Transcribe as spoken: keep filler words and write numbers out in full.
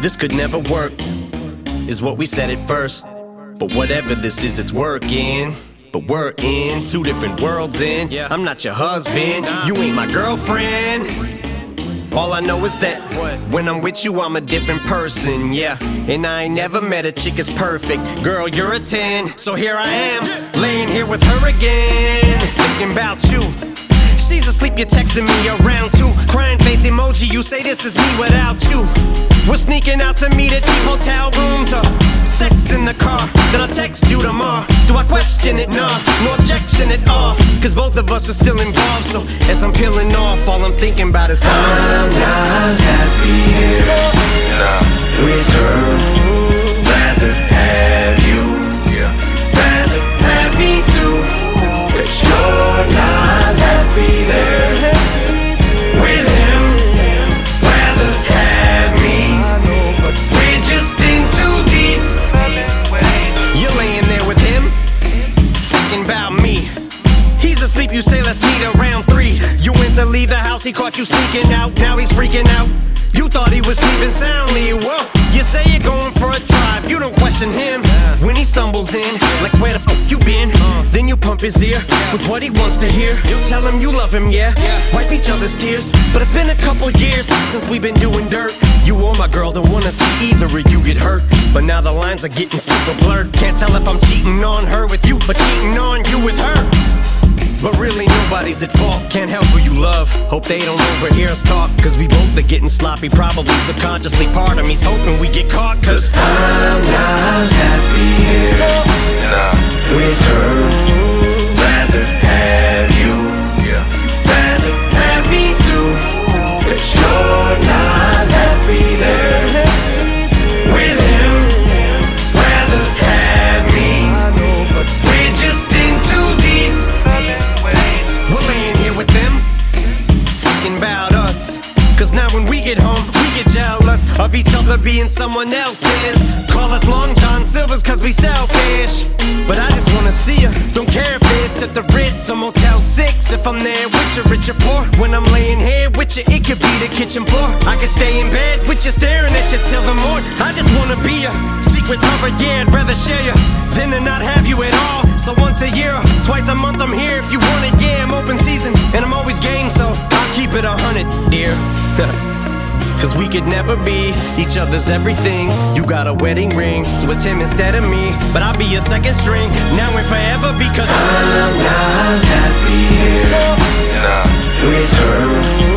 this could never work, is what we said at first. But whatever this is, it's working. But we're in two different worlds in. Yeah. I'm not your husband, you ain't my girlfriend. All I know is that when I'm with you, I'm a different person, yeah. And I ain't never met a chick as perfect. Girl, you're a ten, so here I am, laying here with her again, thinking about you. She's asleep, you're texting me around two. Crying face emoji, you say this is me without you. We're sneaking out to meet at cheap hotel rooms, or sex in the car, then I'll text you tomorrow. Do I question it? Nah, no objection at all, cause both of us are still involved. So as I'm peeling off, all I'm thinking about is I'm not happy here nah. with her. Rather have you, yeah. rather have me too, cause you're not happy there with him. Rather have me, but we're just in too deep. You're laying there with him, thinking about me. He's asleep, you say let's meet around three. You went to leave the house, he caught you sneaking out. Now he's freaking out, you thought he was sleeping soundly. Well, you say you're going for a drive, you don't question him when he stumbles in, like where the fuck you been? Then you pump his ear with what he wants to hear. Tell him you love him, yeah, wipe each other's tears. But it's been a couple years since we've been doing dirt. You or my girl don't wanna see either of you get hurt, but now the lines are getting super blurred. Can't tell if I'm cheating on her with you, but cheating on you with her. But really nobody's at fault, can't help who you love. Hope they don't overhear us talk, cause we both are getting sloppy. Probably subconsciously part of me's hoping we get caught, cause I'm not happy here nah. with her. Rather have you, yeah. rather have me too, cause you're not happy there with him. Rather have me, but we're just in too deep. We're laying here with them, thinking about us. Cause now when we get home, we get jealous of each other being someone else's. Call us Long John Silvers cause we selfish, but I just wanna see you. Don't care if it's at the Ritz or Motel six. If I'm there with you, rich or poor, when I'm laying here with you, it could be the kitchen floor. I could stay in bed with you, staring at you till the morning. I just wanna be a secret lover, yeah, I'd rather share you than to not have you at all. So once a year, twice a month I'm here if you want it, yeah, I'm open season and I'm always game, so I'll keep it a hundred, dear. Cause we could never be each other's everythings. You got a wedding ring, so it's him instead of me, but I'll be your second string, now and forever, because I'm not happy here nah. with her.